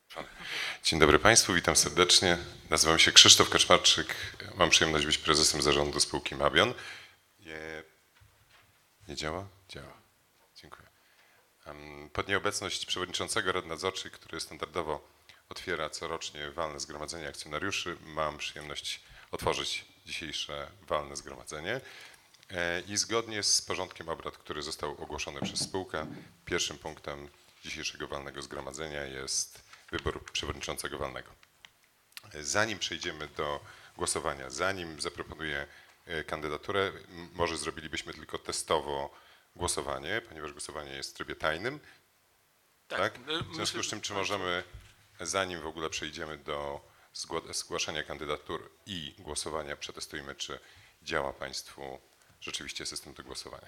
Dzień dobry Państwu, witam serdecznie. Nazywam się Krzysztof Kaczmarczyk. Mam przyjemność być prezesem zarządu spółki Mabion. Nie działa? Działa. Dziękuję. Pod nieobecność przewodniczącego Rady Nadzorczej, który standardowo otwiera corocznie walne zgromadzenie akcjonariuszy, mam przyjemność otworzyć dzisiejsze walne zgromadzenie. I zgodnie z porządkiem obrad, który został ogłoszony przez spółkę, pierwszym punktem dzisiejszego walnego zgromadzenia jest wybór przewodniczącego walnego. Zanim przejdziemy do głosowania, zanim zaproponuję kandydaturę, może zrobilibyśmy tylko testowo głosowanie, ponieważ głosowanie jest w trybie tajnym. Tak? W związku z czym, czy możemy, zanim w ogóle przejdziemy do zgłaszania kandydatur i głosowania, przetestujmy, czy działa Państwu rzeczywiście system do głosowania.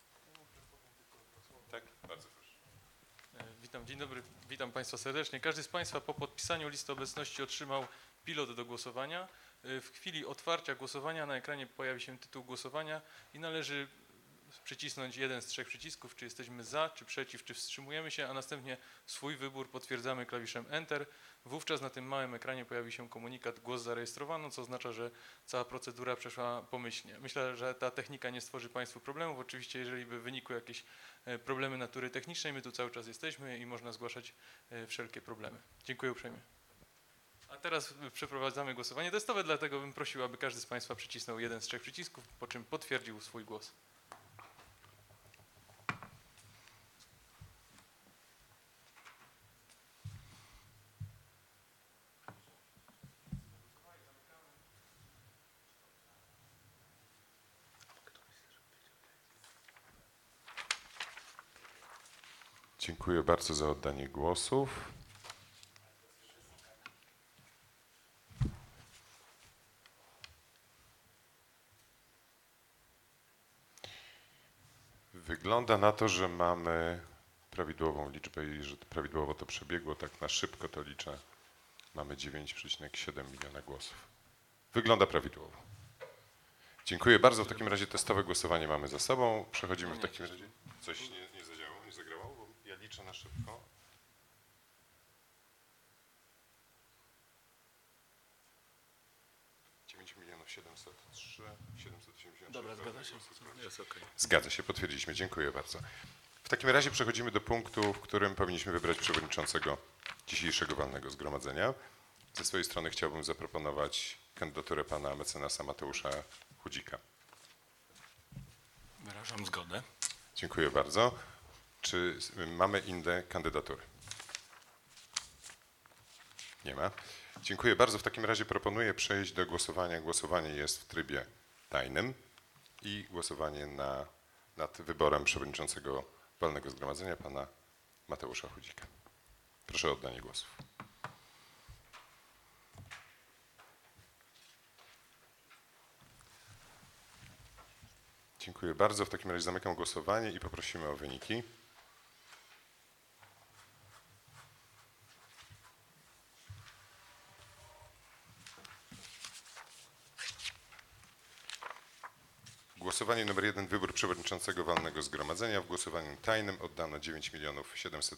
Tak? Bardzo proszę. Witam, dzień dobry, witam Państwa serdecznie. Każdy z Państwa po podpisaniu listy obecności otrzymał pilot do głosowania. W chwili otwarcia głosowania na ekranie pojawi się tytuł głosowania i należy przycisnąć jeden z trzech przycisków, czy jesteśmy za, czy przeciw, czy wstrzymujemy się, a następnie swój wybór potwierdzamy klawiszem Enter. Wówczas na tym małym ekranie pojawi się komunikat głos zarejestrowano, co oznacza, że cała procedura przeszła pomyślnie. Myślę, że ta technika nie stworzy Państwu problemów. Oczywiście, jeżeli by wynikły jakieś problemy natury technicznej, my tu cały czas jesteśmy i można zgłaszać wszelkie problemy. Dziękuję uprzejmie. A teraz przeprowadzamy głosowanie testowe, dlatego bym prosił, aby każdy z Państwa przycisnął jeden z trzech przycisków, po czym potwierdził swój głos. Dziękuję bardzo za oddanie głosów. Wygląda na to, że mamy prawidłową liczbę i że prawidłowo to przebiegło. Tak na szybko to liczę. Mamy 9,7 miliona głosów. Wygląda prawidłowo. Dziękuję bardzo. W takim razie testowe głosowanie mamy za sobą. Przechodzimy w takim razie. Coś nie zadziałało, nie zagrało, bo ja liczę na szybko. Milionów 703, 780. Dobra, zgadza się. Jest okay. Zgadza się, potwierdziliśmy. Dziękuję bardzo. W takim razie przechodzimy do punktu, w którym powinniśmy wybrać przewodniczącego dzisiejszego walnego zgromadzenia. Ze swojej strony chciałbym zaproponować kandydaturę pana mecenasa Mateusza Chudzika. Wyrażam zgodę. Dziękuję bardzo. Czy mamy inne kandydatury? Nie ma. Dziękuję bardzo. W takim razie proponuję przejść do głosowania. Głosowanie jest w trybie tajnym i głosowanie nad wyborem przewodniczącego walnego zgromadzenia pana Mateusza Chudzika. Proszę o oddanie głosów. Dziękuję bardzo. W takim razie zamykam głosowanie i poprosimy o wyniki. Głosowanie numer 1, wybór przewodniczącego walnego zgromadzenia. W głosowaniu tajnym oddano 9 700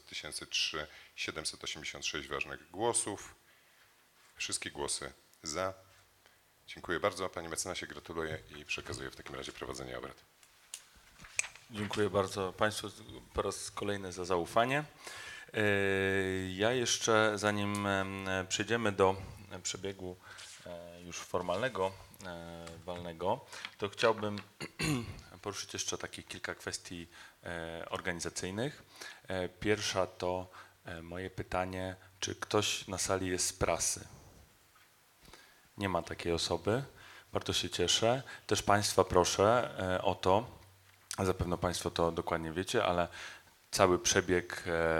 786 ważnych głosów. Wszystkie głosy za. Dziękuję bardzo. Panie mecenasie, gratuluję i przekazuję w takim razie prowadzenie obrad. Dziękuję bardzo Państwu po raz kolejny za zaufanie. Ja jeszcze, zanim przejdziemy do przebiegu już formalnego, walnego, to chciałbym poruszyć jeszcze takich kilka kwestii organizacyjnych. Pierwsza to moje pytanie, czy ktoś na sali jest z prasy? Nie ma takiej osoby. Bardzo się cieszę. Też Państwa proszę o to, zapewne Państwo to dokładnie wiecie, ale cały przebieg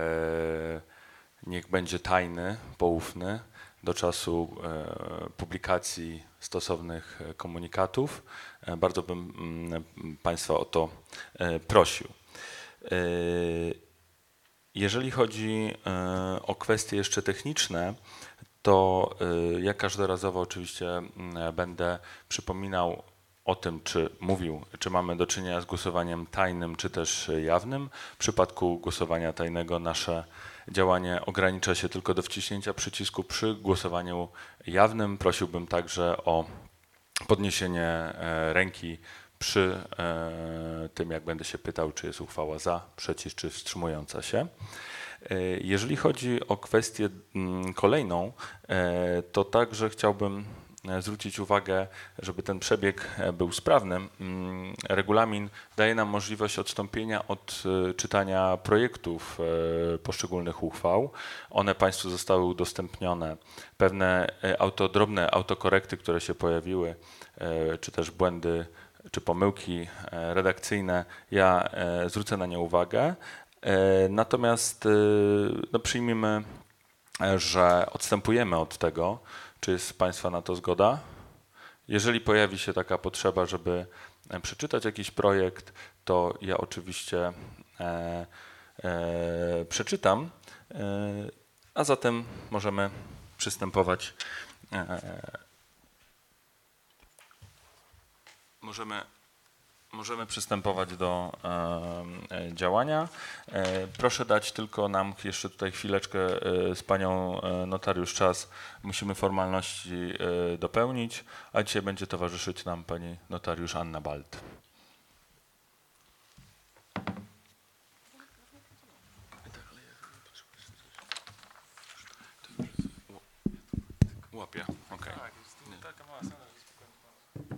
niech będzie tajny, poufny do czasu publikacji stosownych komunikatów. Bardzo bym Państwa o to prosił. Jeżeli chodzi o kwestie jeszcze techniczne, to ja każdorazowo oczywiście będę przypominał o tym, czy mamy do czynienia z głosowaniem tajnym, czy też jawnym. W przypadku głosowania tajnego nasze działanie ogranicza się tylko do wciśnięcia przycisku. Przy głosowaniu jawnym prosiłbym także o podniesienie ręki przy tym, jak będę się pytał, czy jest uchwała za, przeciw, czy wstrzymująca się. Jeżeli chodzi o kwestię kolejną, to także chciałbym zwrócić uwagę, żeby ten przebieg był sprawny. Regulamin daje nam możliwość odstąpienia od czytania projektów poszczególnych uchwał. One Państwu zostały udostępnione. Pewne drobne autokorekty, które się pojawiły, czy też błędy, czy pomyłki redakcyjne, ja zwrócę na nie uwagę. Natomiast no, przyjmijmy, że odstępujemy od tego. Czy jest Państwa na to zgoda? Jeżeli pojawi się taka potrzeba, żeby przeczytać jakiś projekt, to ja oczywiście przeczytam, a zatem możemy przystępować. Możemy przystępować do działania. Proszę dać tylko nam jeszcze tutaj chwileczkę z panią notariusz czas. Musimy formalności dopełnić, a dzisiaj będzie towarzyszyć nam pani notariusz Anna Balt. Łapie, okej. Tak, jest taka mała sala, że spokojnie.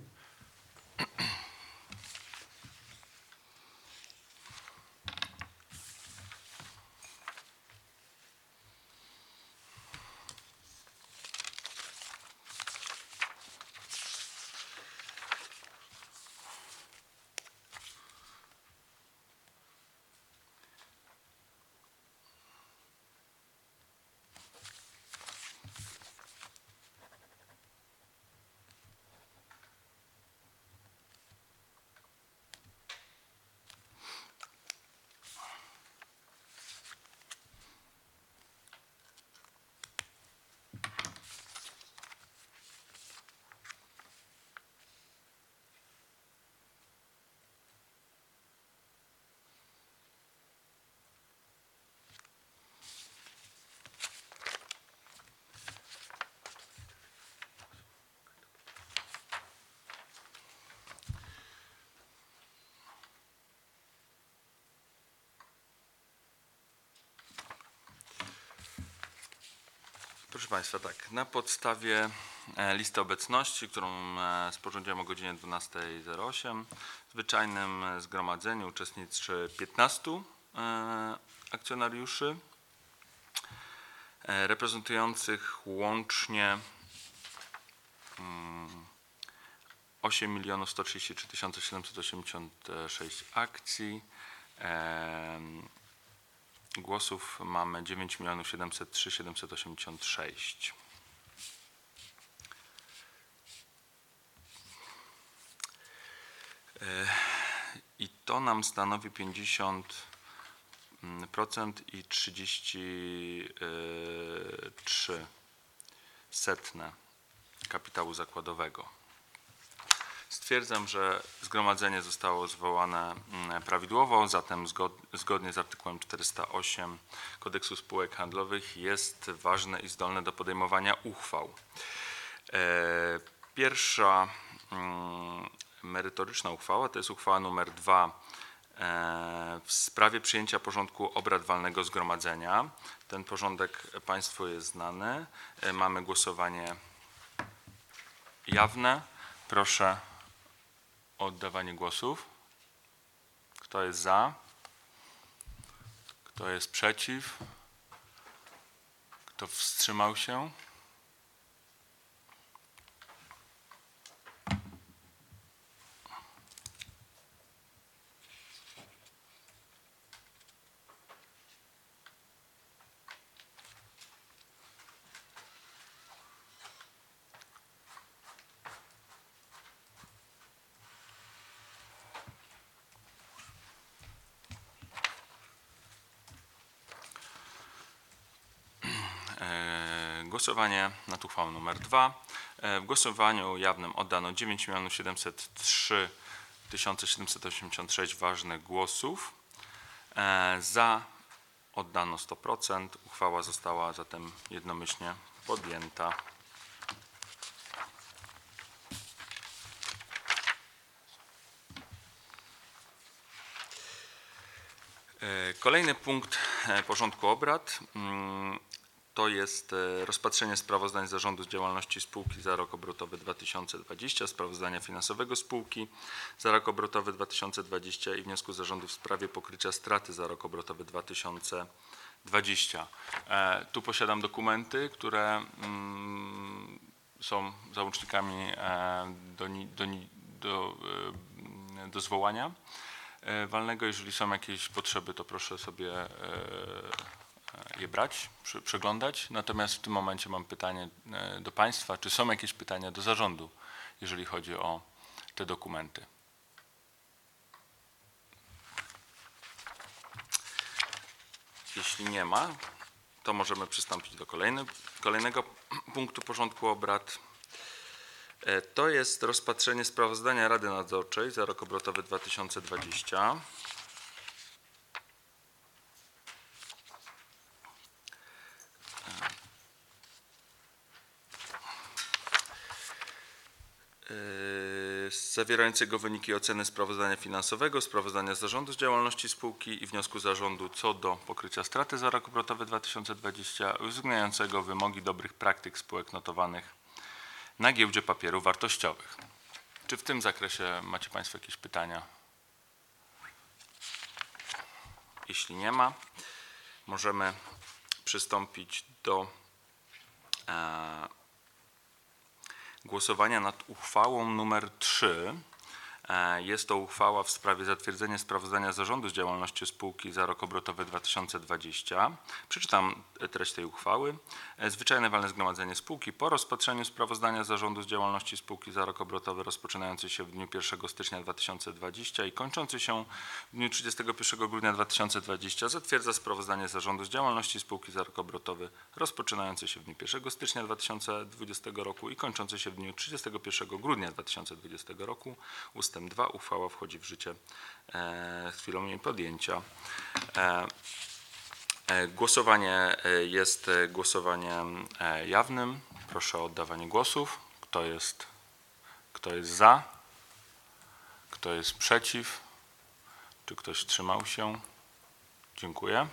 Proszę Państwa, tak, na podstawie listy obecności, którą sporządziłem o godzinie 12:08, w zwyczajnym zgromadzeniu uczestniczy 15 akcjonariuszy, reprezentujących łącznie 8 133 786 akcji. Głosów mamy 9 703 786. I to nam stanowi 50% i 33% kapitału zakładowego. Stwierdzam, że zgromadzenie zostało zwołane prawidłowo, zatem zgodnie z artykułem 408 Kodeksu Spółek Handlowych jest ważne i zdolne do podejmowania uchwał. Pierwsza merytoryczna uchwała to jest uchwała numer 2 w sprawie przyjęcia porządku obrad walnego zgromadzenia. Ten porządek Państwu jest znany. Mamy głosowanie jawne. Proszę o oddawanie głosów. Kto jest za? Kto jest przeciw? Kto wstrzymał się? Głosowanie nad uchwałą nr 2. W głosowaniu jawnym oddano 9 703 786 ważnych głosów. Za oddano 100%. Uchwała została zatem jednomyślnie podjęta. Kolejny punkt porządku obrad to jest rozpatrzenie sprawozdań zarządu z działalności spółki za rok obrotowy 2020, sprawozdania finansowego spółki za rok obrotowy 2020 i wniosku zarządu w sprawie pokrycia straty za rok obrotowy 2020. Tu posiadam dokumenty, które są załącznikami do zwołania walnego. Jeżeli są jakieś potrzeby, to proszę sobie je brać, przeglądać. Natomiast w tym momencie mam pytanie do Państwa. Czy są jakieś pytania do zarządu, jeżeli chodzi o te dokumenty? Jeśli nie ma, to możemy przystąpić do kolejnego punktu porządku obrad. To jest rozpatrzenie sprawozdania Rady Nadzorczej za rok obrotowy 2020. Zawierającego wyniki oceny sprawozdania finansowego, sprawozdania zarządu z działalności spółki i wniosku zarządu co do pokrycia straty za rok obrotowy 2020, uwzględniającego wymogi dobrych praktyk spółek notowanych na giełdzie papierów wartościowych. Czy w tym zakresie macie Państwo jakieś pytania? Jeśli nie ma, możemy przystąpić do głosowania nad uchwałą numer 3. Jest to uchwała w sprawie zatwierdzenia sprawozdania zarządu z działalności spółki za rok obrotowy 2020. Przeczytam treść tej uchwały. Zwyczajne walne zgromadzenie spółki po rozpatrzeniu sprawozdania zarządu z działalności spółki za rok obrotowy rozpoczynający się w dniu 1 stycznia 2020 i kończący się w dniu 31 grudnia 2020 zatwierdza sprawozdanie zarządu z działalności spółki za rok obrotowy rozpoczynający się w dniu 1 stycznia 2020 roku i kończący się w dniu 31 grudnia 2020 roku. Ustęp 2. Uchwała wchodzi w życie z chwilą jej podjęcia. Głosowanie jest głosowaniem jawnym. Proszę o oddawanie głosów. Kto jest za? Kto jest przeciw? Czy ktoś wstrzymał się? Dziękuję.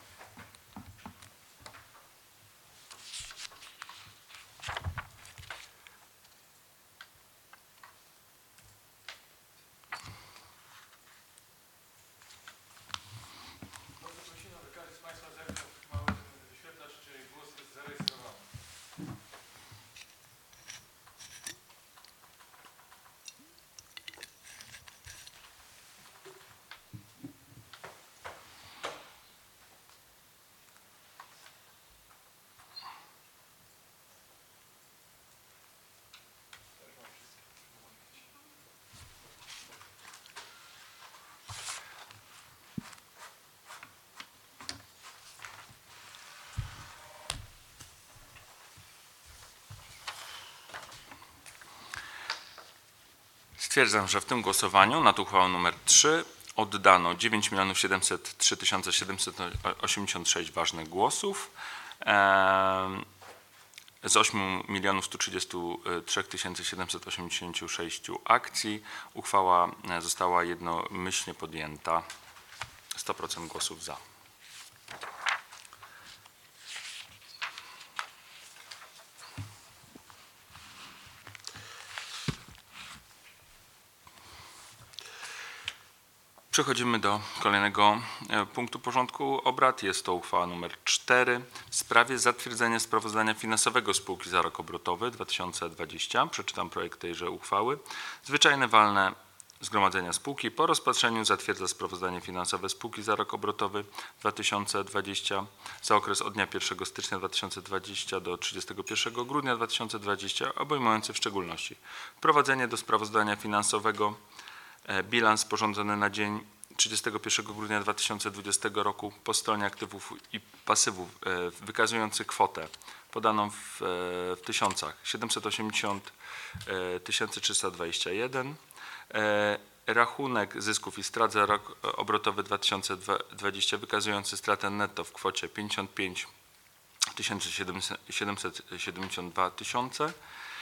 Stwierdzam, że w tym głosowaniu nad uchwałą nr 3 oddano 9 703 786 ważnych głosów z 8 133 786 akcji. Uchwała została jednomyślnie podjęta. 100% głosów za. Przechodzimy do kolejnego punktu porządku obrad. Jest to uchwała nr 4 w sprawie zatwierdzenia sprawozdania finansowego spółki za rok obrotowy 2020. Przeczytam projekt tejże uchwały. Zwyczajne walne zgromadzenia spółki po rozpatrzeniu zatwierdza sprawozdanie finansowe spółki za rok obrotowy 2020 za okres od dnia 1 stycznia 2020 do 31 grudnia 2020, obejmujący w szczególności wprowadzenie do sprawozdania finansowego bilans sporządzony na dzień 31 grudnia 2020 roku po stronie aktywów i pasywów wykazujący kwotę podaną w tysiącach 780 321, rachunek zysków i strat za rok obrotowy 2020 wykazujący stratę netto w kwocie 55 772 tysiące,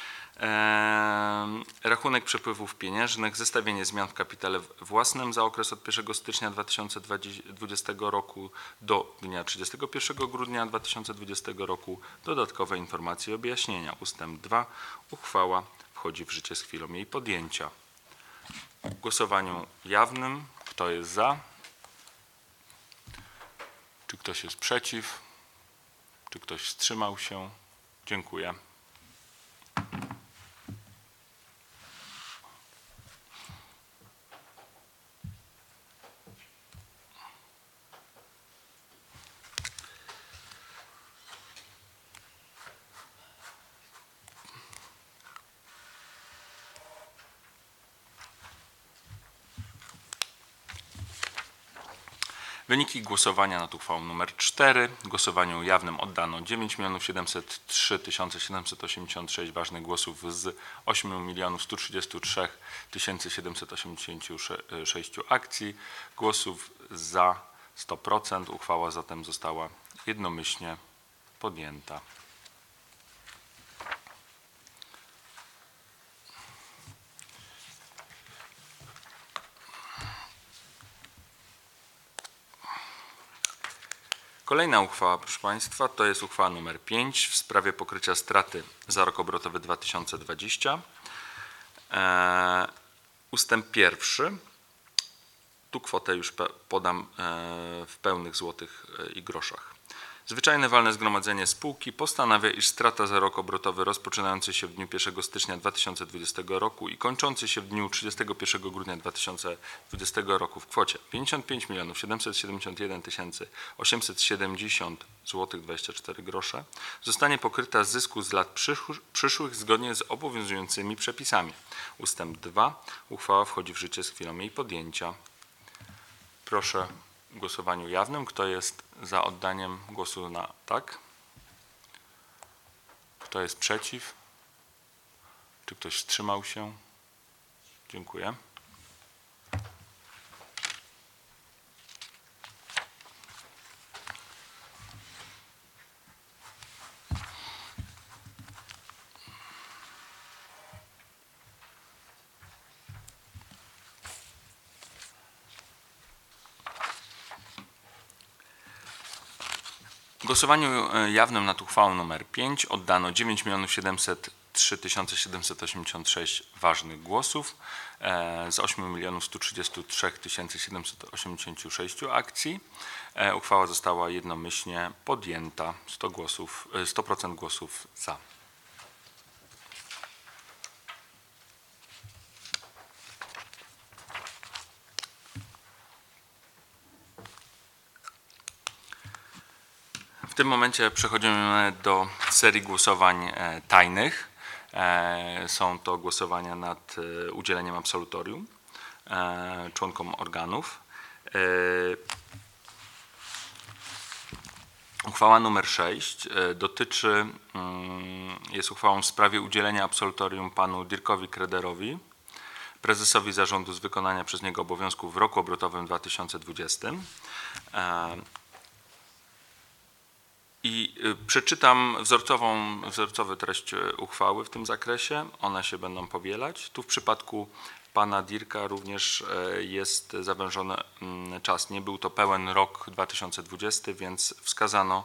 rachunek przepływów pieniężnych, zestawienie zmian w kapitale własnym za okres od 1 stycznia 2020 roku do dnia 31 grudnia 2020 roku, dodatkowe informacje i objaśnienia. Ustęp 2. Uchwała wchodzi w życie z chwilą jej podjęcia. W głosowaniu jawnym kto jest za? Czy ktoś jest przeciw? Czy ktoś wstrzymał się? Dziękuję. Wyniki głosowania nad uchwałą nr 4. W głosowaniu jawnym oddano 9 703 786 ważnych głosów z 8 133 786 akcji. Głosów za 100%. Uchwała zatem została jednomyślnie podjęta. Kolejna uchwała, proszę Państwa, to jest uchwała nr 5 w sprawie pokrycia straty za rok obrotowy 2020. Ustęp 1. Tu kwotę już podam w pełnych złotych i groszach. Zwyczajne walne zgromadzenie spółki postanawia, iż strata za rok obrotowy rozpoczynający się w dniu 1 stycznia 2020 roku i kończący się w dniu 31 grudnia 2020 roku w kwocie 55 771 870 zł 24 grosze zostanie pokryta z zysku z lat przyszłych zgodnie z obowiązującymi przepisami. Ustęp 2. Uchwała wchodzi w życie z chwilą jej podjęcia. Proszę w głosowaniu jawnym. Kto jest za oddaniem głosu na tak? Kto jest przeciw? Czy ktoś wstrzymał się? Dziękuję. W głosowaniu jawnym nad uchwałą nr 5 oddano 9 703 786 ważnych głosów z 8 133 786 akcji. Uchwała została jednomyślnie podjęta. 100% głosów za. W tym momencie przechodzimy do serii głosowań tajnych. Są to głosowania nad udzieleniem absolutorium członkom organów. Uchwała nr 6 jest uchwałą w sprawie udzielenia absolutorium panu Dirkowi Krederowi, prezesowi zarządu z wykonania przez niego obowiązków w roku obrotowym 2020. I przeczytam wzorcową treść uchwały w tym zakresie. One się będą powielać. Tu w przypadku pana Dirka również jest zawężony czas. Nie był to pełen rok 2020, więc wskazano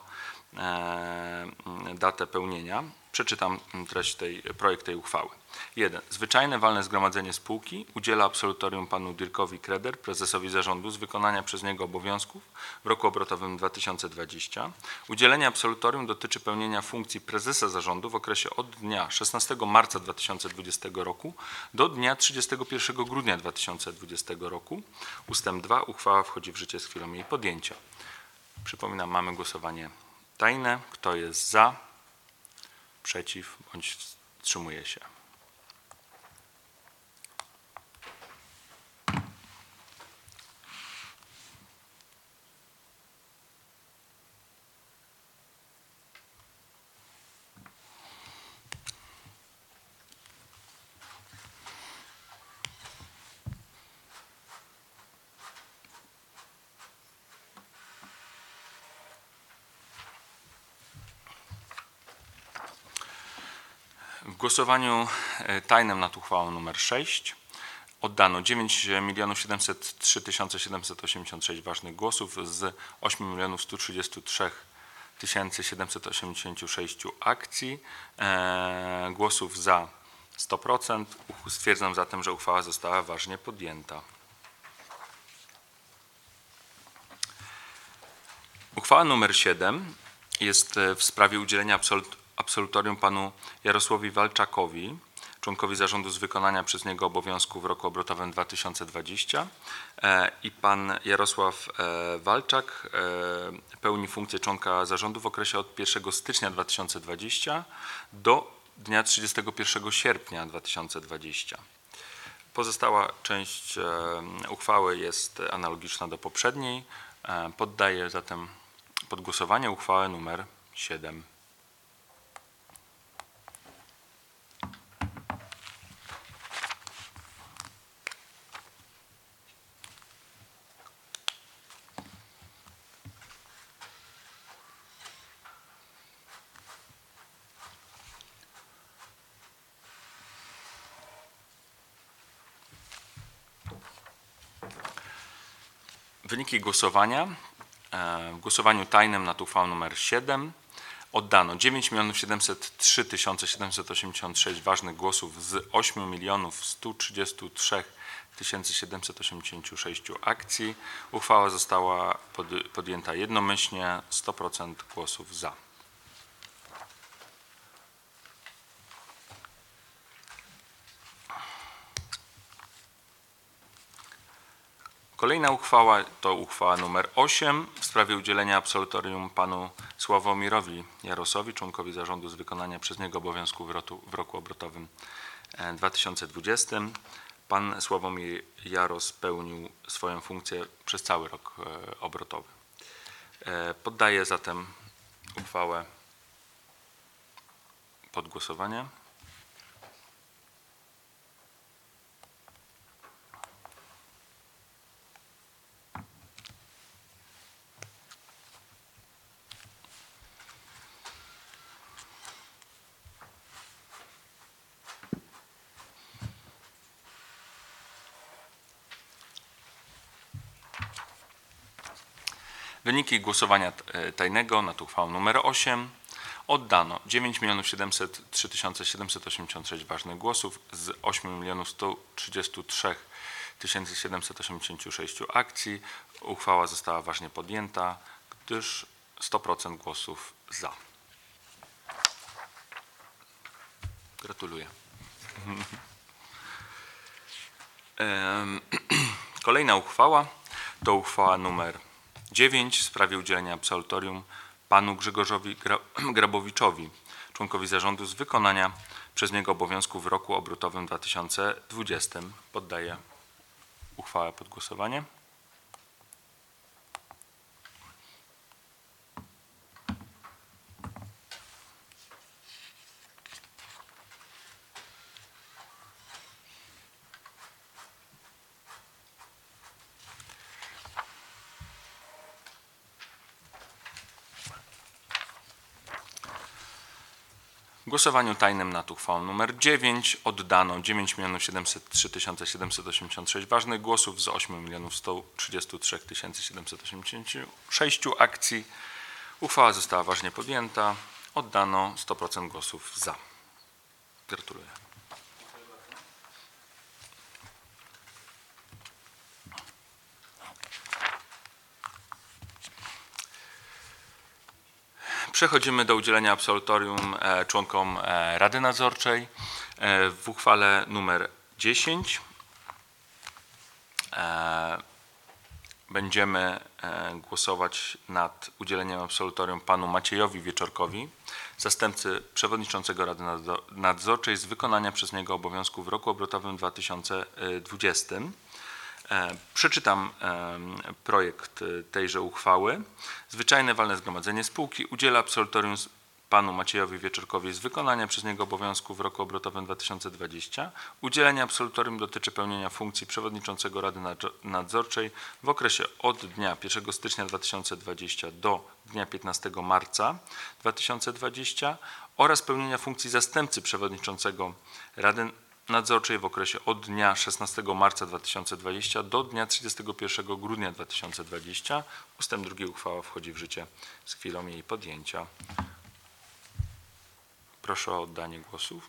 datę pełnienia. Przeczytam projekt tej uchwały. 1. Zwyczajne walne zgromadzenie spółki udziela absolutorium panu Dirkowi Kreder, prezesowi zarządu z wykonania przez niego obowiązków w roku obrotowym 2020. Udzielenie absolutorium dotyczy pełnienia funkcji prezesa zarządu w okresie od dnia 16 marca 2020 roku do dnia 31 grudnia 2020 roku. Ustęp 2. Uchwała wchodzi w życie z chwilą jej podjęcia. Przypominam, mamy głosowanie tajne. Kto jest za? Przeciw bądź wstrzymuje się. W głosowaniu tajnym nad uchwałą nr 6 oddano 9 703 786 ważnych głosów z 8 133 786 akcji. Głosów za 100%. Stwierdzam zatem, że uchwała została ważnie podjęta. Uchwała nr 7 jest w sprawie udzielenia absolutorium panu Jarosławowi Walczakowi, członkowi zarządu z wykonania przez niego obowiązku w roku obrotowym 2020 i pan Jarosław Walczak pełni funkcję członka zarządu w okresie od 1 stycznia 2020 do dnia 31 sierpnia 2020. Pozostała część uchwały jest analogiczna do poprzedniej. Poddaję zatem pod głosowanie uchwałę nr 7. Wyniki głosowania. W głosowaniu tajnym nad uchwałą nr 7 oddano 9 703 786 ważnych głosów z 8 133 786 akcji. Uchwała została podjęta jednomyślnie, 100% głosów za. Kolejna uchwała to uchwała nr 8 w sprawie udzielenia absolutorium panu Sławomirowi Jarosowi, członkowi zarządu z wykonania przez niego obowiązku w roku obrotowym 2020. Pan Sławomir Jaros pełnił swoją funkcję przez cały rok obrotowy. Poddaję zatem uchwałę pod głosowanie. Wyniki głosowania tajnego nad uchwałą nr 8 oddano 9 703 786 ważnych głosów z 8 133 786 akcji. Uchwała została ważnie podjęta, gdyż 100% głosów za. Gratuluję. Kolejna uchwała to uchwała nr 9 w sprawie udzielenia absolutorium panu Grzegorzowi Grabowiczowi, członkowi zarządu z wykonania przez niego obowiązku w roku obrotowym 2020. Poddaję uchwałę pod głosowanie. W głosowaniu tajnym nad uchwałą nr 9 oddano 9 703 786 ważnych głosów z 8 133 786 akcji. Uchwała została ważnie podjęta. Oddano 100% głosów za. Gratuluję. Przechodzimy do udzielenia absolutorium członkom Rady Nadzorczej. W uchwale nr 10 będziemy głosować nad udzieleniem absolutorium panu Maciejowi Wieczorkowi, zastępcy przewodniczącego Rady Nadzorczej z wykonania przez niego obowiązku w roku obrotowym 2020. Przeczytam projekt tejże uchwały. Zwyczajne walne zgromadzenie spółki udziela absolutorium panu Maciejowi Wieczorkowi z wykonania przez niego obowiązków w roku obrotowym 2020. Udzielenie absolutorium dotyczy pełnienia funkcji przewodniczącego Rady Nadzorczej w okresie od dnia 1 stycznia 2020 do dnia 15 marca 2020 oraz pełnienia funkcji zastępcy przewodniczącego Rady Nadzorczej w okresie od dnia 16 marca 2020 do dnia 31 grudnia 2020. Ustęp 2 uchwała wchodzi w życie z chwilą jej podjęcia. Proszę o oddanie głosów.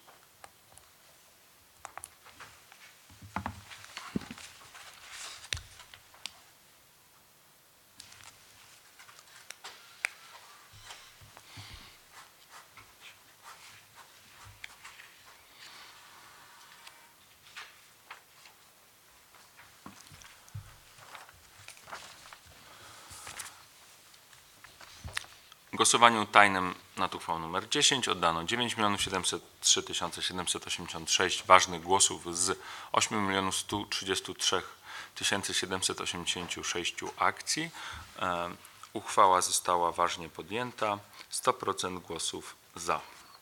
W głosowaniu tajnym nad uchwałą nr 10 oddano 9 703 786 ważnych głosów z 8 133 786 akcji. Uchwała została ważnie podjęta. 100% głosów za.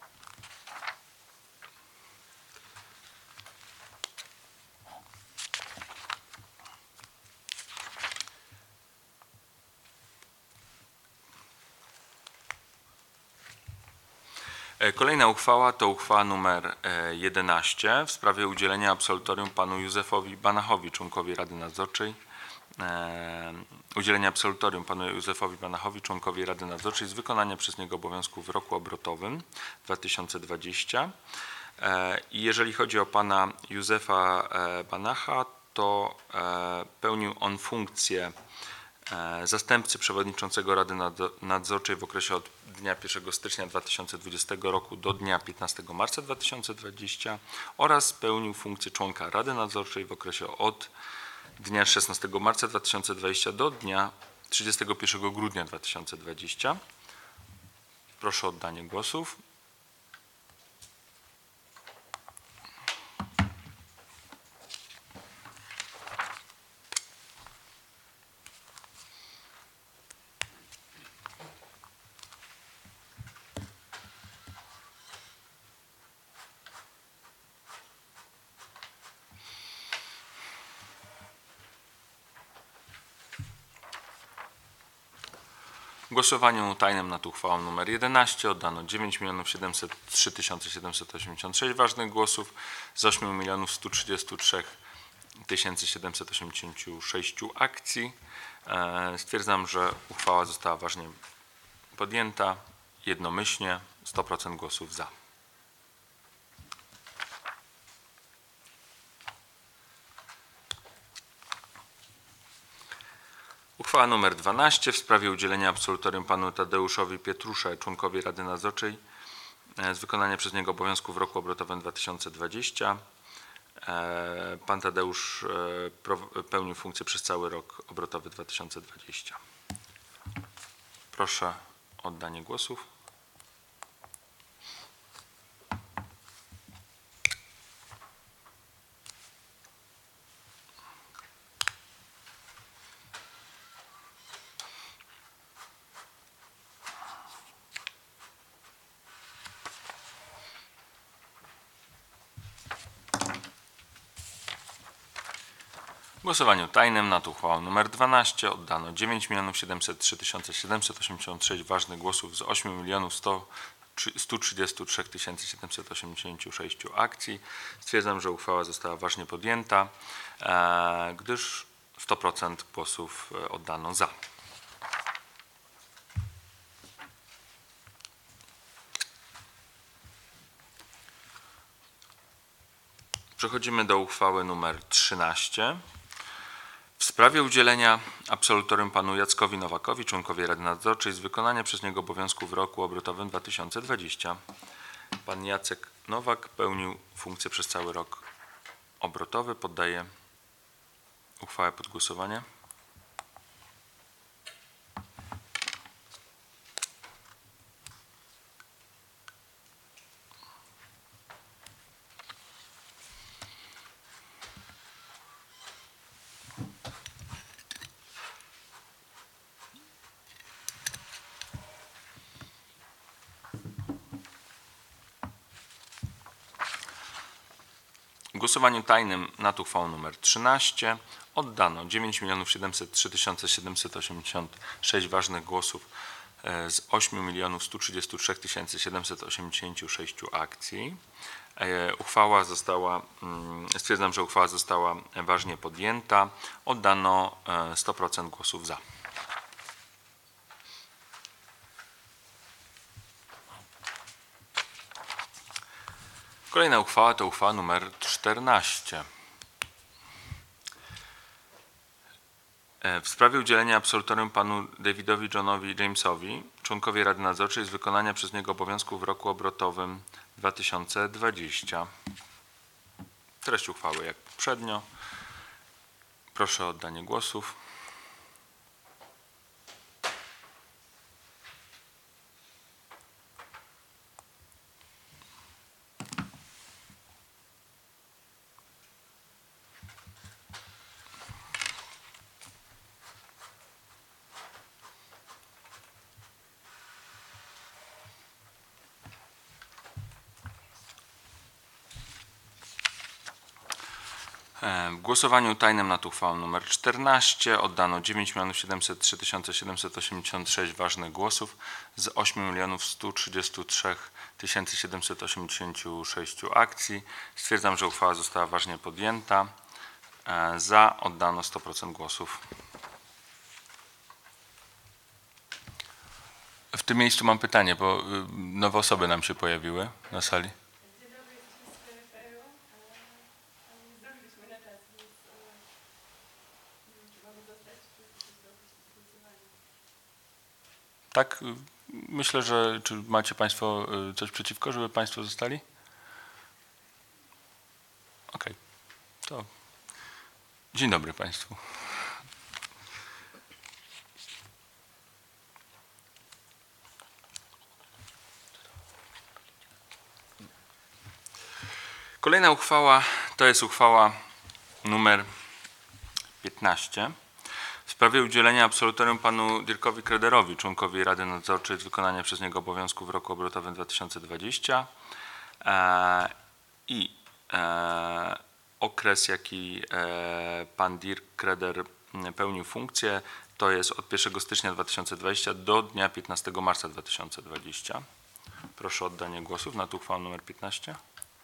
Kolejna uchwała to uchwała nr 11 w sprawie udzielenia absolutorium panu Józefowi Banachowi, członkowi Rady Nadzorczej. Udzielenia absolutorium panu Józefowi Banachowi, członkowi Rady Nadzorczej z wykonania przez niego obowiązków w roku obrotowym 2020. I jeżeli chodzi o pana Józefa Banacha, to pełnił on funkcję zastępcy przewodniczącego Rady Nadzorczej w okresie od dnia 1 stycznia 2020 roku do dnia 15 marca 2020 oraz pełnił funkcję członka Rady Nadzorczej w okresie od dnia 16 marca 2020 do dnia 31 grudnia 2020. Proszę o oddanie głosów. W głosowaniu tajnym nad uchwałą nr 11 oddano 9 703 786 ważnych głosów z 8 133 786 akcji. Stwierdzam, że uchwała została ważnie podjęta jednomyślnie, 100% głosów za. Uchwała nr 12 w sprawie udzielenia absolutorium panu Tadeuszowi Pietrusze, członkowi Rady Nadzorczej z wykonania przez niego obowiązków w roku obrotowym 2020. Pan Tadeusz pełnił funkcję przez cały rok obrotowy 2020. Proszę o oddanie głosów. W głosowaniu tajnym nad uchwałą nr 12 oddano 9 703 786 ważnych głosów z 8 133 786 akcji. Stwierdzam, że uchwała została ważnie podjęta, gdyż 100% głosów oddano za. Przechodzimy do uchwały nr 13. W sprawie udzielenia absolutorium panu Jackowi Nowakowi, członkowi Rady Nadzorczej z wykonania przez niego obowiązków w roku obrotowym 2020. Pan Jacek Nowak pełnił funkcję przez cały rok obrotowy. Poddaję uchwałę pod głosowanie. głosowaniu tajnym nad uchwałą nr 13 oddano 9 703 786 ważnych głosów z 8 133 786 akcji. Stwierdzam, że uchwała została ważnie podjęta. Oddano 100% głosów za. Kolejna uchwała to uchwała nr 14. W sprawie udzielenia absolutorium panu Davidowi Johnowi Jamesowi, członkowi Rady Nadzorczej, z wykonania przez niego obowiązków w roku obrotowym 2020. Treść uchwały jak poprzednio. Proszę o oddanie głosów. W głosowaniu tajnym nad uchwałą nr 14 oddano 9 703 786 ważnych głosów z 8 133 786 akcji. Stwierdzam, że uchwała została ważnie podjęta. Za oddano 100% głosów. W tym miejscu mam pytanie, bo nowe osoby nam się pojawiły na sali. Tak, myślę, że czy macie Państwo coś przeciwko, żeby Państwo zostali? Okej, to dzień dobry Państwu. Kolejna uchwała to jest uchwała numer 15. W sprawie udzielenia absolutorium panu Dirkowi Krederowi, członkowi Rady Nadzorczej, z wykonania przez niego obowiązków w roku obrotowym 2020 okres, jaki pan Dirk Kreder pełnił funkcję, to jest od 1 stycznia 2020 do dnia 15 marca 2020. Proszę o oddanie głosów nad uchwałą nr 15.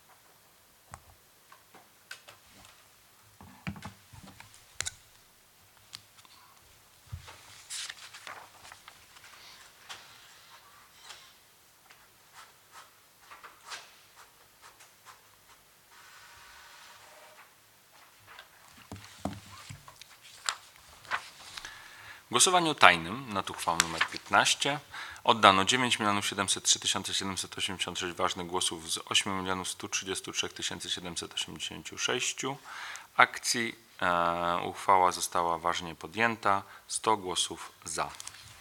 W głosowaniu tajnym nad uchwałą nr 15 oddano 9 703 786 ważnych głosów z 8 133 786 akcji. Uchwała została ważnie podjęta. 100 głosów za.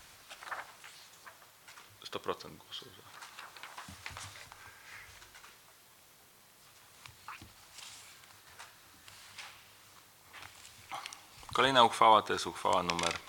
100% głosów za. Kolejna uchwała to jest uchwała numer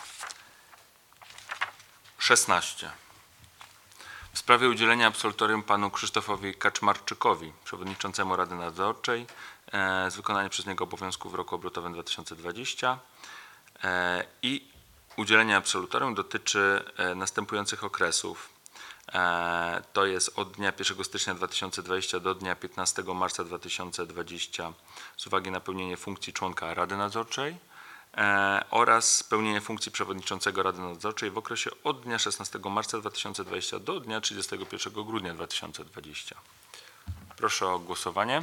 16. W sprawie udzielenia absolutorium panu Krzysztofowi Kaczmarczykowi, przewodniczącemu Rady Nadzorczej, z wykonania przez niego obowiązków w roku obrotowym 2020 i udzielenie absolutorium dotyczy następujących okresów. To jest od dnia 1 stycznia 2020 do dnia 15 marca 2020 z uwagi na pełnienie funkcji członka Rady Nadzorczej oraz pełnienie funkcji przewodniczącego Rady Nadzorczej w okresie od dnia 16 marca 2020 do dnia 31 grudnia 2020. Proszę o głosowanie.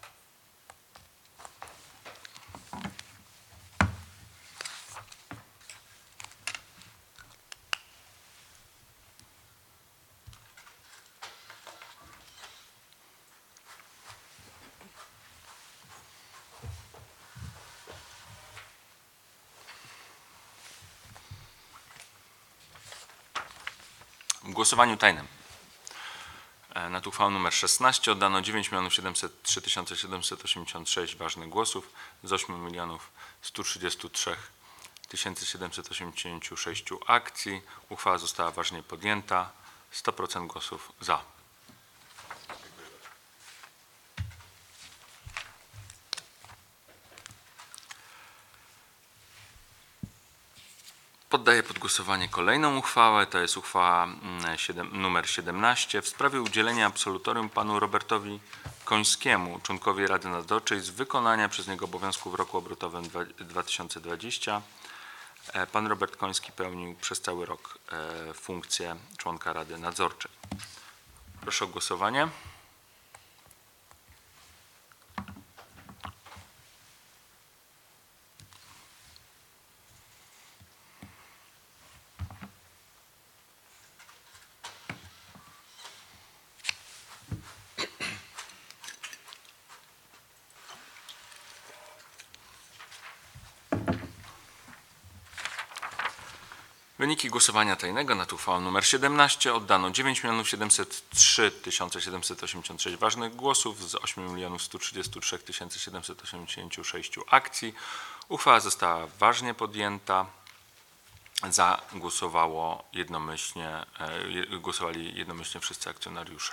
W głosowaniu tajnym nad uchwałą nr 16 oddano 9 703 786 ważnych głosów z 8 133 786 akcji. Uchwała została ważnie podjęta. 100% głosów za. Poddaję pod głosowanie kolejną uchwałę. To jest uchwała numer 17 w sprawie udzielenia absolutorium panu Robertowi Końskiemu, członkowi Rady Nadzorczej, z wykonania przez niego obowiązków w roku obrotowym 2020. Pan Robert Koński pełnił przez cały rok funkcję członka Rady Nadzorczej. Proszę o głosowanie. Wyniki głosowania tajnego nad uchwałą nr 17 oddano 9 703 786 ważnych głosów z 8 133 786 akcji. Uchwała została ważnie podjęta. Za głosowali jednomyślnie wszyscy akcjonariusze.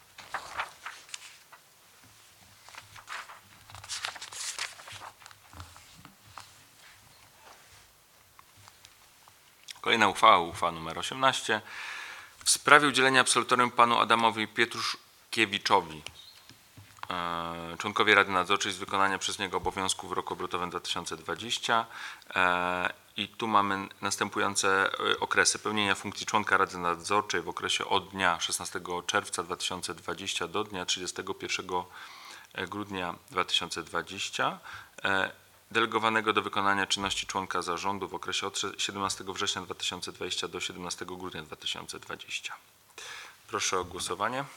Kolejna uchwała nr 18 w sprawie udzielenia absolutorium panu Adamowi Pietruszkiewiczowi, członkowi Rady Nadzorczej, z wykonania przez niego obowiązków w roku obrotowym 2020. I tu mamy następujące okresy pełnienia funkcji członka Rady Nadzorczej w okresie od dnia 16 czerwca 2020 do dnia 31 grudnia 2020. Delegowanego do wykonania czynności członka zarządu w okresie od 17 września 2020 do 17 grudnia 2020. Proszę o głosowanie.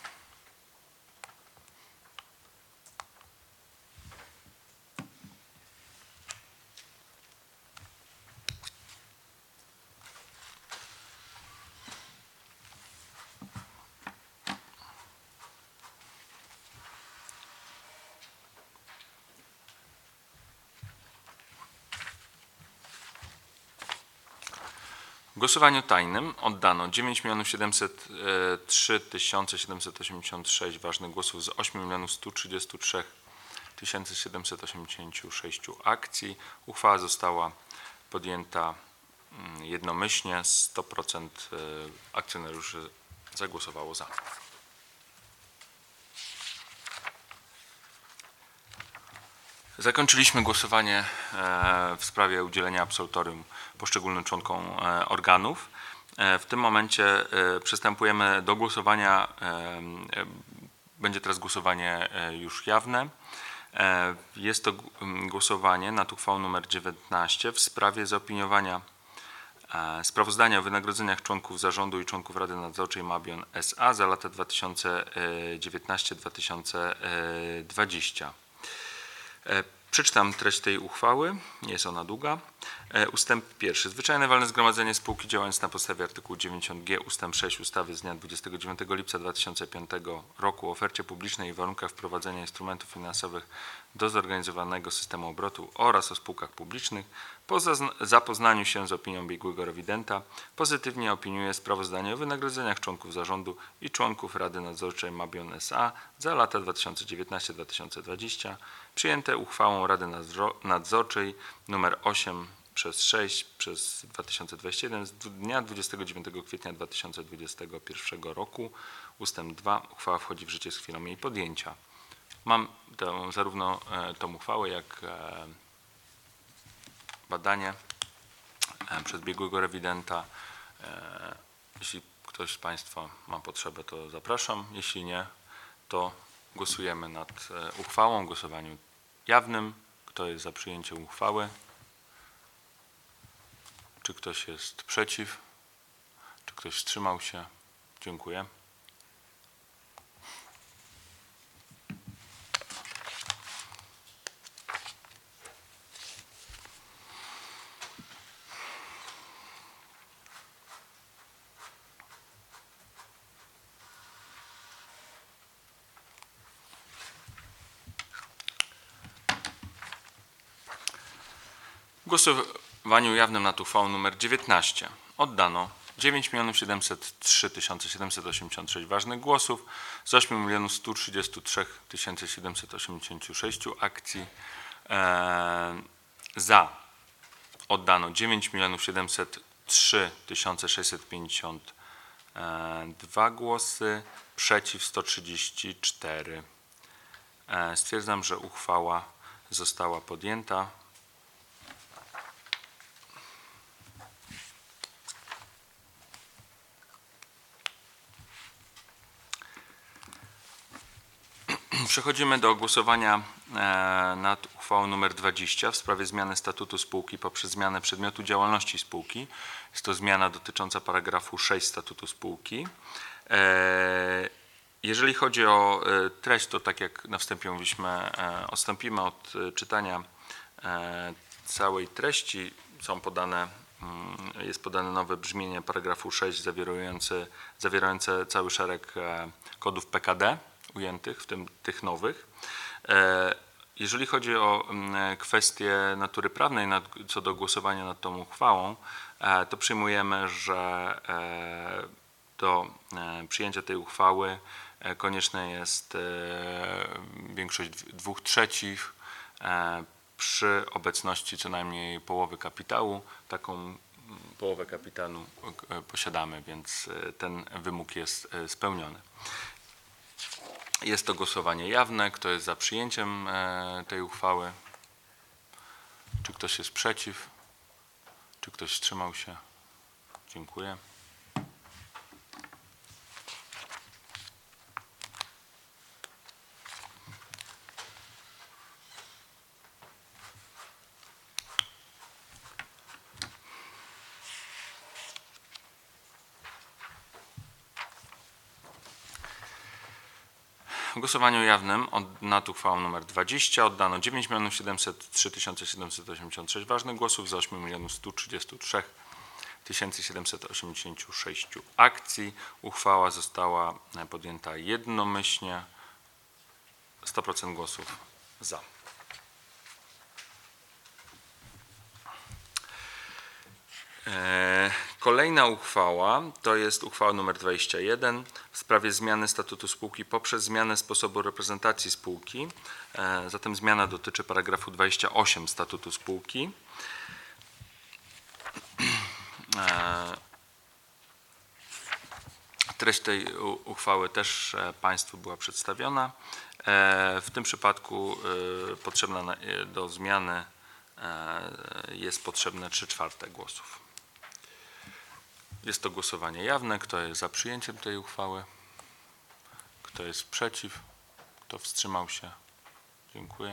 W głosowaniu tajnym oddano 9 703 786 ważnych głosów z 8 133 786 akcji. Uchwała została podjęta jednomyślnie. 100% akcjonariuszy zagłosowało za. Zakończyliśmy głosowanie w sprawie udzielenia absolutorium poszczególnym członkom organów. W tym momencie przystępujemy do głosowania. Będzie teraz głosowanie już jawne. Jest to głosowanie nad uchwałą nr 19 w sprawie zaopiniowania sprawozdania o wynagrodzeniach członków zarządu i członków Rady Nadzorczej Mabion S.A. za lata 2019-2020. Przeczytam treść tej uchwały, nie jest ona długa. Ustęp 1. Zwyczajne walne zgromadzenie spółki działając na podstawie artykułu 90g ustęp 6 ustawy z dnia 29 lipca 2005 roku o ofercie publicznej i warunkach wprowadzenia instrumentów finansowych do zorganizowanego systemu obrotu oraz o spółkach publicznych po zapoznaniu się z opinią biegłego rewidenta pozytywnie opiniuje sprawozdanie o wynagrodzeniach członków zarządu i członków Rady Nadzorczej Mabion S.A. za lata 2019-2020 przyjęte uchwałą Rady Nadzorczej nr 8/6/2021 z dnia 29 kwietnia 2021 roku. Ustęp 2. Uchwała wchodzi w życie z chwilą jej podjęcia. Mam zarówno tą uchwałę, jak badanie przez biegłego rewidenta. Jeśli ktoś z Państwa ma potrzebę, to zapraszam. Jeśli nie, to głosujemy nad uchwałą w głosowaniu jawnym. Kto jest za przyjęciem uchwały? Czy ktoś jest przeciw? Czy ktoś wstrzymał się? Dziękuję. W głosowaniu jawnym nad uchwałą nr 19 oddano 9 703 786 ważnych głosów z 8 133 786 akcji. Za oddano 9 700 3652 głosy, przeciw 134. Stwierdzam, że uchwała została podjęta. Przechodzimy do głosowania nad uchwałą nr 20 w sprawie zmiany statutu spółki poprzez zmianę przedmiotu działalności spółki. Jest to zmiana dotycząca paragrafu 6 statutu spółki. Jeżeli chodzi o treść, to tak jak na wstępie mówiliśmy, odstąpimy od czytania całej treści. Jest podane nowe brzmienie paragrafu 6 zawierające cały szereg kodów PKD ujętych, w tym tych nowych. Jeżeli chodzi o kwestie natury prawnej co do głosowania nad tą uchwałą, to przyjmujemy, że do przyjęcia tej uchwały konieczna jest większość 2/3 przy obecności co najmniej połowy kapitału. Taką połowę kapitału posiadamy, więc ten wymóg jest spełniony. Jest to głosowanie jawne. Kto jest za przyjęciem tej uchwały? Czy ktoś jest przeciw? Czy ktoś wstrzymał się? Dziękuję. W głosowaniu jawnym nad uchwałą nr 20 oddano 9 703 786 ważnych głosów za 8 133 786 akcji. Uchwała została podjęta jednomyślnie, 100% głosów za. Kolejna uchwała to jest uchwała nr 21 w sprawie zmiany statutu spółki poprzez zmianę sposobu reprezentacji spółki. Zatem zmiana dotyczy paragrafu 28 statutu spółki. Treść tej uchwały też Państwu była przedstawiona. W tym przypadku do zmiany jest potrzebne 3/4 głosów. Jest to głosowanie jawne. Kto jest za przyjęciem tej uchwały? Kto jest przeciw? Kto wstrzymał się? Dziękuję.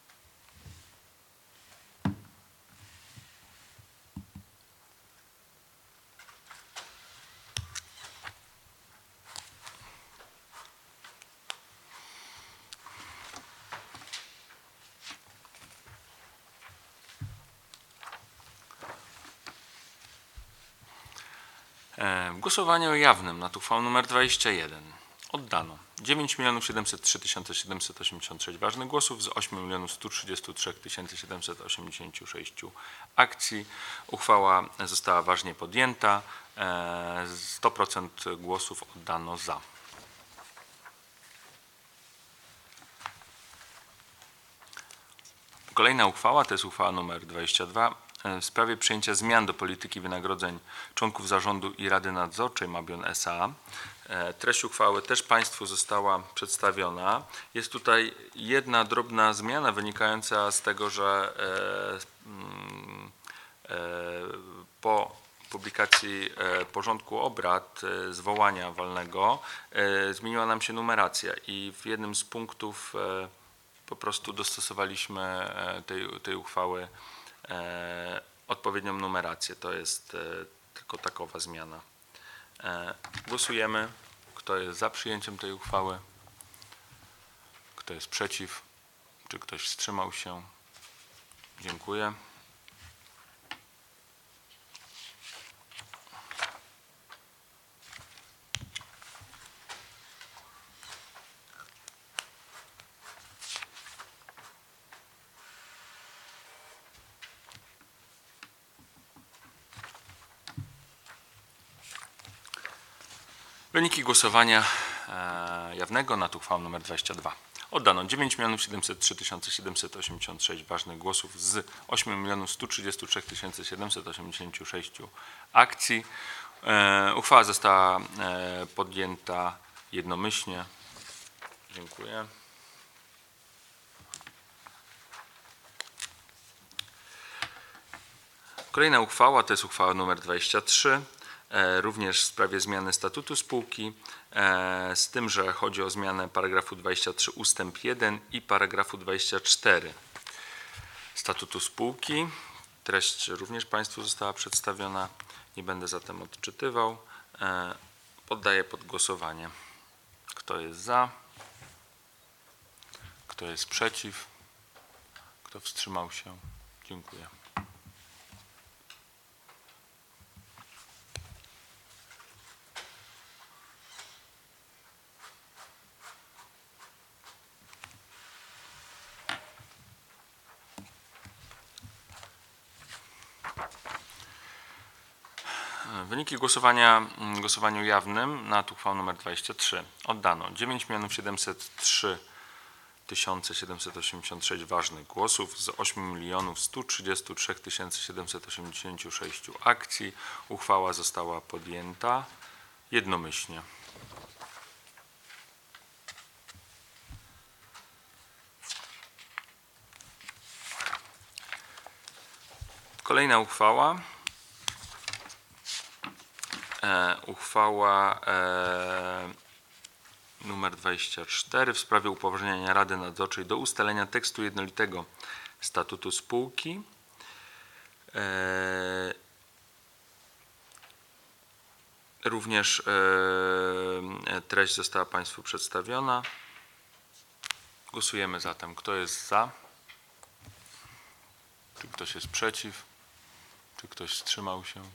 W głosowaniu jawnym nad uchwałą nr 21 oddano 9 703 786 ważnych głosów z 8 133 786 akcji. Uchwała została ważnie podjęta. 100% głosów oddano za. Kolejna uchwała to jest uchwała nr 22 w sprawie przyjęcia zmian do polityki wynagrodzeń członków zarządu i rady nadzorczej Mabion S.A. Treść uchwały też Państwu została przedstawiona. Jest tutaj jedna drobna zmiana wynikająca z tego, że po publikacji porządku obrad zwołania walnego zmieniła nam się numeracja i w jednym z punktów po prostu dostosowaliśmy tej uchwały odpowiednią numerację. To jest tylko takowa zmiana. Głosujemy. Kto jest za przyjęciem tej uchwały? Kto jest przeciw? Czy ktoś wstrzymał się? Dziękuję. Wyniki głosowania jawnego nad uchwałą nr 22. Oddano 9 703 786 ważnych głosów z 8 133 786 akcji. Uchwała została podjęta jednomyślnie. Dziękuję. Kolejna uchwała to jest uchwała nr 23, również w sprawie zmiany statutu spółki, z tym, że chodzi o zmianę paragrafu 23 ustęp 1 i paragrafu 24 statutu spółki. Treść również Państwu została przedstawiona, nie będę zatem odczytywał. Poddaję pod głosowanie. Kto jest za? Kto jest przeciw? Kto wstrzymał się? Dziękuję. Wyniki głosowania w głosowaniu jawnym nad uchwałą nr 23. Oddano 9 703 786 ważnych głosów z 8 133 786 akcji. Uchwała została podjęta jednomyślnie. Kolejna uchwała. Uchwała numer 24 w sprawie upoważnienia Rady Nadzorczej do ustalenia tekstu jednolitego statutu spółki. Również treść została Państwu przedstawiona. Głosujemy zatem. Kto jest za? Czy ktoś jest przeciw? Czy ktoś wstrzymał się?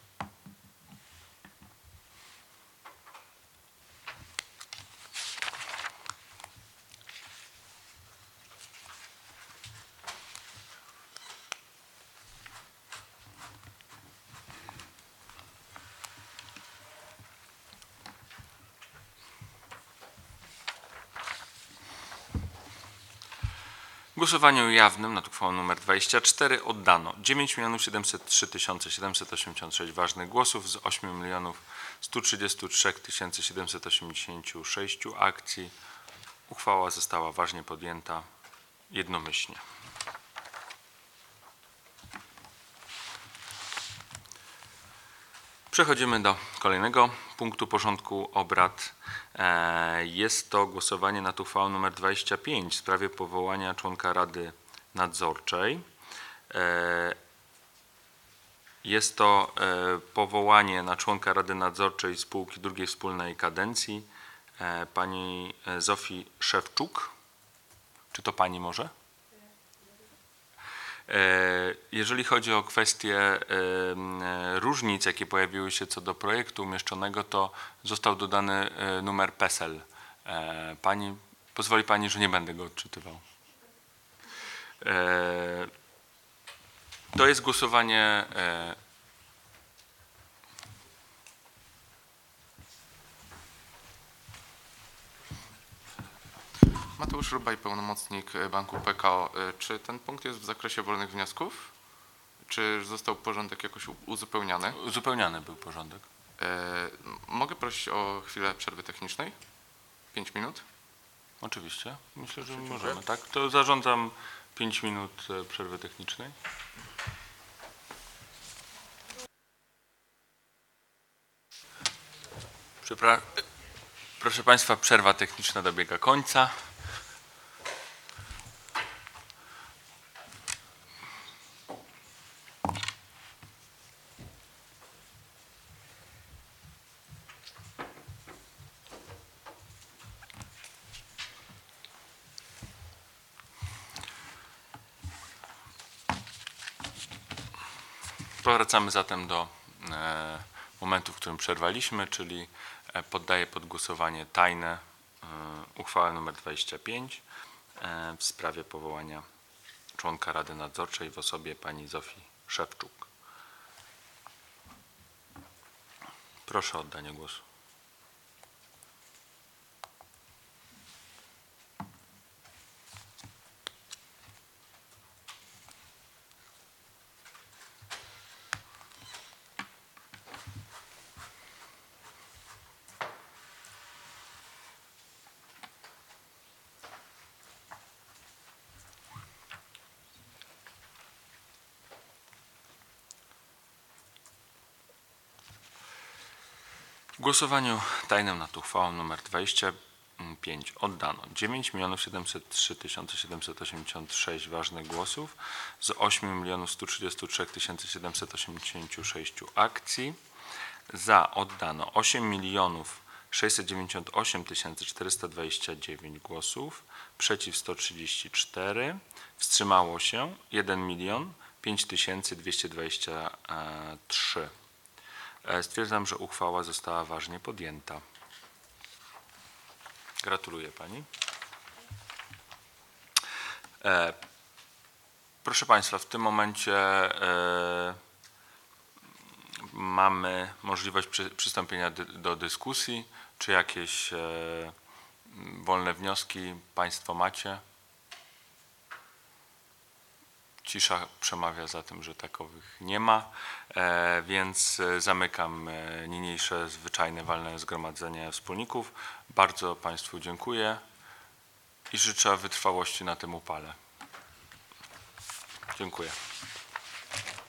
W głosowaniu jawnym nad uchwałą nr 24 oddano 9 703 786 ważnych głosów z 8 133 786 akcji. Uchwała została ważnie podjęta jednomyślnie. Przechodzimy do kolejnego punktu porządku obrad. Jest to głosowanie nad uchwałą nr 25 w sprawie powołania członka Rady Nadzorczej. Jest to powołanie na członka Rady Nadzorczej spółki drugiej wspólnej kadencji pani Zofii Szewczuk. Czy to pani może? Jeżeli chodzi o kwestie różnic, jakie pojawiły się co do projektu umieszczonego, to został dodany numer PESEL. Pozwoli Pani, że nie będę go odczytywał. To jest głosowanie. Mateusz Rubaj, pełnomocnik Banku PKO. Czy ten punkt jest w zakresie wolnych wniosków? Czy został porządek jakoś uzupełniany? Uzupełniany był porządek. Mogę prosić o chwilę przerwy technicznej? 5 minut? Oczywiście. Myślę, że możemy. Tak? To zarządzam 5 minut przerwy technicznej. Proszę Państwa, przerwa techniczna dobiega końca. Powracamy zatem do momentu, w którym przerwaliśmy, czyli poddaję pod głosowanie tajne uchwałę nr 25 w sprawie powołania członka Rady Nadzorczej w osobie pani Zofii Szewczuk. Proszę o oddanie głosu. W głosowaniu tajnym nad uchwałą nr 25 oddano 9 703 786 ważnych głosów z 8 133 786 akcji. Za oddano 8 698 429 głosów, przeciw 134, wstrzymało się 1 5223. Stwierdzam, że uchwała została ważnie podjęta. Gratuluję Pani. Proszę Państwa, w tym momencie mamy możliwość przystąpienia do dyskusji. Czy jakieś wolne wnioski Państwo macie? Cisza przemawia za tym, że takowych nie ma, więc zamykam niniejsze zwyczajne walne zgromadzenie wspólników. Bardzo Państwu dziękuję i życzę wytrwałości na tym upale. Dziękuję.